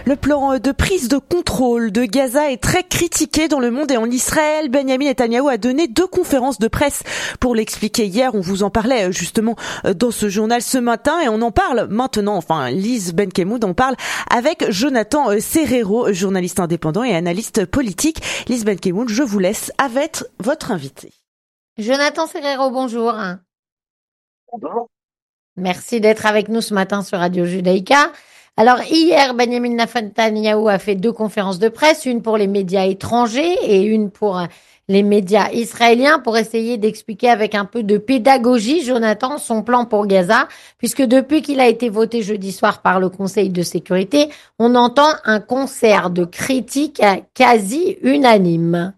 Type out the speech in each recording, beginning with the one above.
Le plan de prise de contrôle de Gaza est très critiqué dans le monde et en Israël. Benjamin Netanyahou a donné 2 conférences de presse pour l'expliquer hier. On vous en parlait justement dans ce journal ce matin et on en parle maintenant. Enfin, Lise Benkemoud en parle avec Jonathan Serrero, journaliste indépendant et analyste politique. Lise Benkemoud, je vous laisse avec votre invité. Jonathan Serrero, bonjour. Bonjour. Merci d'être avec nous ce matin sur Radio Judaïka. Alors hier, Benjamin Netanyahou a fait 2 conférences de presse, une pour les médias étrangers et une pour les médias israéliens pour essayer d'expliquer avec un peu de pédagogie, Jonathan, son plan pour Gaza, puisque depuis qu'il a été voté jeudi soir par le Conseil de sécurité, on entend un concert de critiques quasi unanime.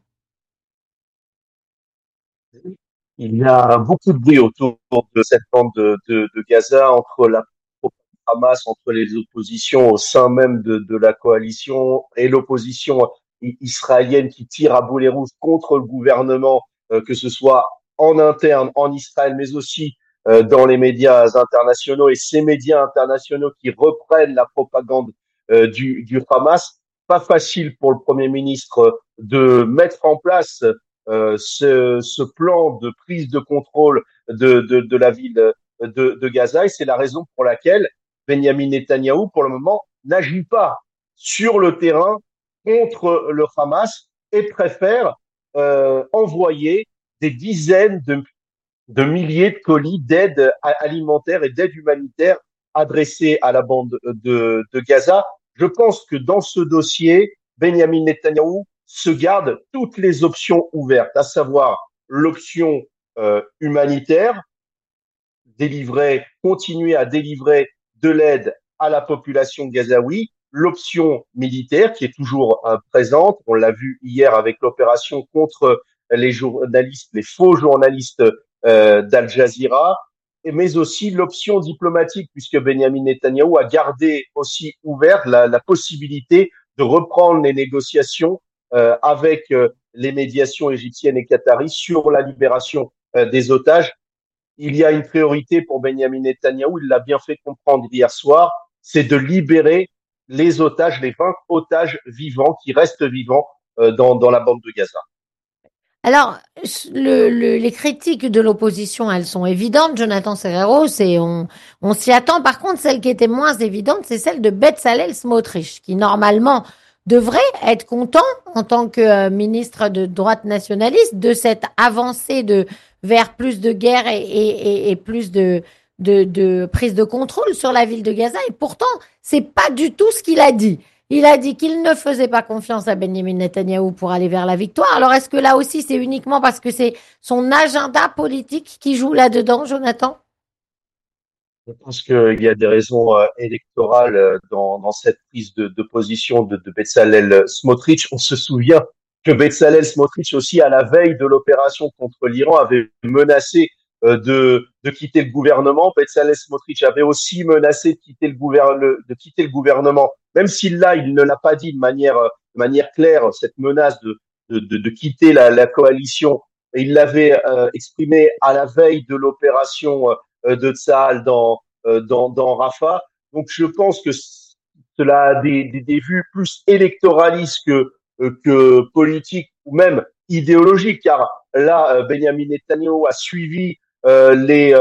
Il y a beaucoup de bruit autour de cette bande de Gaza entre la Hamas, entre les oppositions au sein même de la coalition et l'opposition israélienne qui tire à boulet rouges contre le gouvernement, que ce soit en interne en Israël, mais aussi dans les médias internationaux et ces médias internationaux qui reprennent la propagande du Hamas. Pas facile pour le Premier ministre de mettre en place ce plan de prise de contrôle de la ville de Gaza et c'est la raison pour laquelle Benjamin Netanyahou, pour le moment, n'agit pas sur le terrain contre le Hamas et préfère envoyer des dizaines de milliers de colis d'aide alimentaire et d'aide humanitaire adressés à la bande de Gaza. Je pense que dans ce dossier, Benjamin Netanyahou se garde toutes les options ouvertes, à savoir l'option humanitaire, continuer à délivrer de l'aide à la population gazaoui, l'option militaire qui est toujours présente, on l'a vu hier avec l'opération contre les journalistes, les faux journalistes d'Al Jazeera, mais aussi l'option diplomatique, puisque Benjamin Netanyahou a gardé aussi ouverte la possibilité de reprendre les négociations avec les médiations égyptiennes et qataries sur la libération des otages. Il y a une priorité pour Benjamin Netanyahou, il l'a bien fait comprendre hier soir, c'est de libérer les otages, les 20 otages vivants qui restent vivants dans la bande de Gaza. Alors, les critiques de l'opposition, elles sont évidentes, Jonathan Serrero, on s'y attend. Par contre, celle qui était moins évidente, c'est celle de Bezalel Smotrich, qui normalement devrait être content en tant que ministre de droite nationaliste de cette avancée vers plus de guerre et plus de prise de contrôle sur la ville de Gaza. Et pourtant, c'est pas du tout ce qu'il a dit. Il a dit qu'il ne faisait pas confiance à Benjamin Netanyahou pour aller vers la victoire. Alors, est-ce que là aussi, c'est uniquement parce que c'est son agenda politique qui joue là-dedans, Jonathan? Je pense qu'il y a des raisons électorales dans cette prise de position de Bezalel Smotrich. On se souvient que Bezalel Smotrich aussi, à la veille de l'opération contre l'Iran, avait menacé de quitter le gouvernement. Bezalel Smotrich avait aussi menacé de quitter le gouvernement, même si là, il ne l'a pas dit de manière claire, cette menace de quitter la coalition. Et il l'avait exprimé à la veille de l'opération de Tsahal dans Rafah. Donc je pense que cela a des vues plus électoralistes que politiques ou même idéologiques, car là, Benjamin Netanyahou a suivi les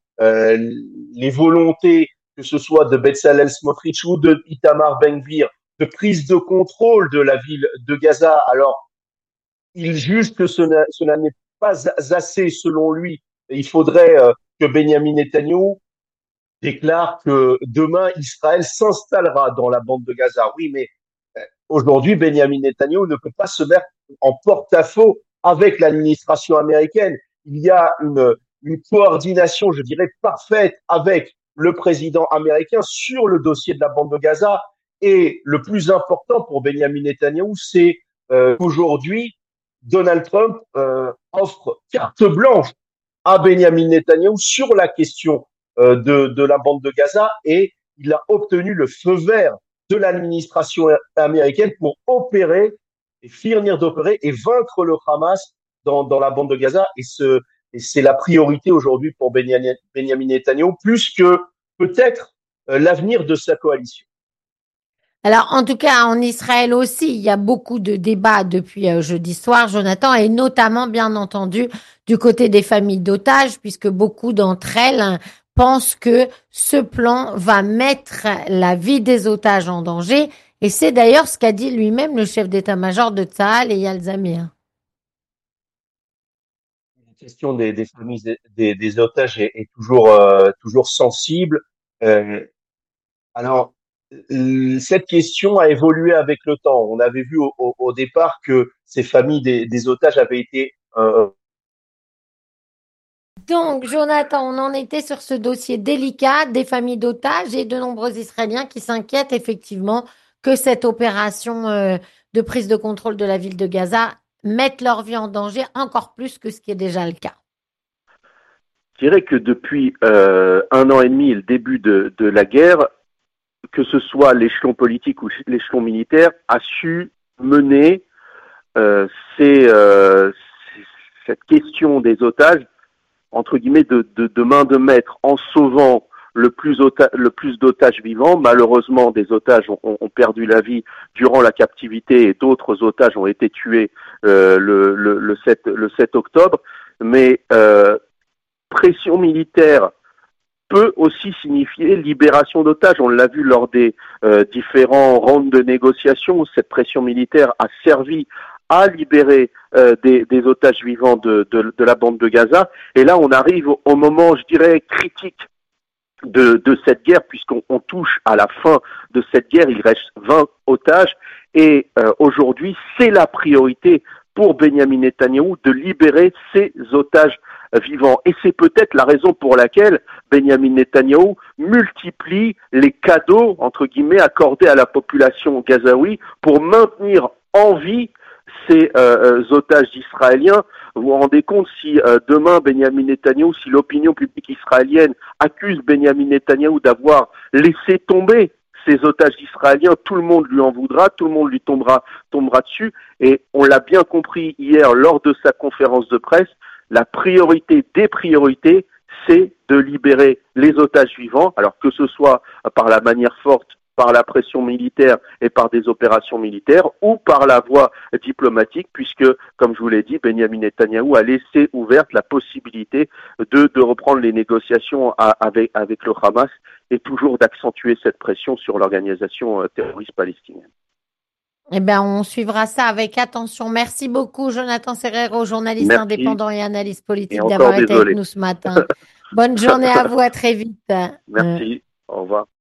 volontés, que ce soit de Bezalel Smotrich ou de Itamar Ben-Gvir, de prise de contrôle de la ville de Gaza. Alors, il juge que cela n'est pas assez selon lui. Il faudrait que Benjamin Netanyahou déclare que demain Israël s'installera dans la bande de Gaza. Oui, mais aujourd'hui Benjamin Netanyahou ne peut pas se mettre en porte-à-faux avec l'administration américaine. Il y a une coordination, je dirais, parfaite avec le président américain sur le dossier de la bande de Gaza. Et le plus important pour Benjamin Netanyahou, c'est qu'aujourd'hui, Donald Trump offre carte blanche à Benjamin Netanyahou sur la question de la bande de Gaza et il a obtenu le feu vert de l'administration américaine pour opérer et finir d'opérer et vaincre le Hamas dans la bande de Gaza et c'est la priorité aujourd'hui pour Benjamin Netanyahou plus que peut-être l'avenir de sa coalition. Alors, en tout cas, en Israël aussi, il y a beaucoup de débats depuis jeudi soir, Jonathan, et notamment, bien entendu, du côté des familles d'otages, puisque beaucoup d'entre elles pensent que ce plan va mettre la vie des otages en danger. Et c'est d'ailleurs ce qu'a dit lui-même le chef d'état-major de Tsahal, Eyal Zamir. La question des familles des otages est toujours, toujours sensible. Euh, alors, cette question a évolué avec le temps. On avait vu au départ que ces familles des otages avaient été Donc, Jonathan, on en était sur ce dossier délicat des familles d'otages et de nombreux Israéliens qui s'inquiètent effectivement que cette opération de prise de contrôle de la ville de Gaza mette leur vie en danger encore plus que ce qui est déjà le cas. Je dirais que depuis 1 an et demi et le début de la guerre, que ce soit l'échelon politique ou l'échelon militaire, a su mener euh, ces, euh, cette question des otages, entre guillemets, de main de maître, en sauvant le plus d'otages vivants. Malheureusement, des otages ont perdu la vie durant la captivité et d'autres otages ont été tués le 7 octobre. Mais pression militaire peut aussi signifier libération d'otages. On l'a vu lors des différents rounds de négociations où cette pression militaire a servi à libérer des otages vivants de la bande de Gaza. Et là, on arrive au moment, je dirais, critique de cette guerre, puisqu'on touche à la fin de cette guerre. Il reste 20 otages. Et aujourd'hui, c'est la priorité pour Benyamin Netanyahou de libérer ces otages vivants. Et c'est peut-être la raison pour laquelle Benyamin Netanyahou multiplie les cadeaux, entre guillemets, accordés à la population gazaoui pour maintenir en vie ces otages israéliens. Vous vous rendez compte si demain Benyamin Netanyahou, si l'opinion publique israélienne accuse Benyamin Netanyahou d'avoir laissé tomber ces otages israéliens, tout le monde lui en voudra, tout le monde lui tombera dessus. Et on l'a bien compris hier lors de sa conférence de presse, la priorité des priorités, c'est de libérer les otages vivants, alors que ce soit par la manière forte, par la pression militaire et par des opérations militaires, ou par la voie diplomatique, puisque, comme je vous l'ai dit, Benyamin Netanyahou a laissé ouverte la possibilité de reprendre les négociations avec le Hamas et toujours d'accentuer cette pression sur l'organisation terroriste palestinienne. Eh bien, on suivra ça avec attention. Merci beaucoup, Jonathan Serrero, journaliste Merci indépendant et analyste et politique, encore d'avoir été avec désolé. nous ce matin. Bonne journée à vous, à très vite. Merci, au revoir.